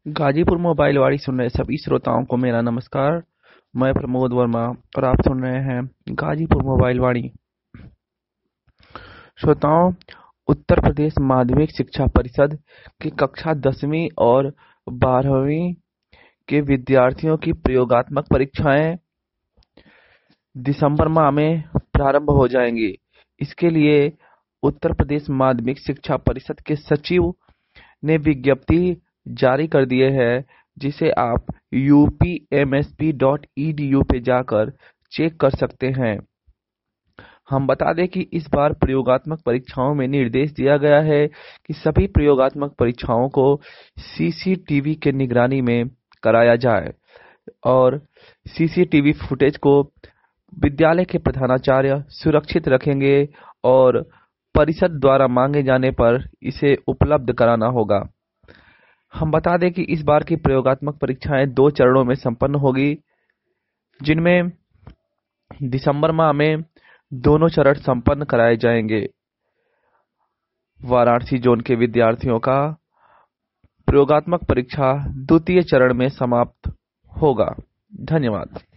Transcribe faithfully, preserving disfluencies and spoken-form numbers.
Ghazipur mobile वाणी सुन रहे सभी श्रोताओं को मेरा नमस्कार। मैं प्रमोद वर्मा और आप सुन रहे हैं गाजीपुर मोबाइल वाणी। श्रोताओं, उत्तर प्रदेश माध्यमिक शिक्षा परिषद की कक्षा दसवीं और बारहवीं के विद्यार्थियों की प्रयोगात्मक परीक्षाएं दिसंबर माह में प्रारंभ हो जाएंगी। इसके लिए उत्तर प्रदेश माध्यमिक शिक्षा परिषद के सचिव ने विज्ञप्ति जारी कर दिए है, जिसे आप U P M S P dot E D U पे जाकर चेक कर सकते हैं। हम बता दें कि इस बार प्रयोगात्मक परीक्षाओं में निर्देश दिया गया है कि सभी प्रयोगात्मक परीक्षाओं को सी सी टी वी के निगरानी में कराया जाए और C C T V footage को विद्यालय के प्रधानाचार्य सुरक्षित रखेंगे और परिषद द्वारा मांगे जाने पर इसे उपलब्ध कराना होगा। हम बता दें कि इस बार की प्रयोगात्मक परीक्षाएं दो चरणों में संपन्न होगी, जिनमें दिसंबर माह में दोनों चरण संपन्न कराए जाएंगे। वाराणसी जोन के विद्यार्थियों का प्रयोगात्मक परीक्षा द्वितीय चरण में समाप्त होगा। धन्यवाद।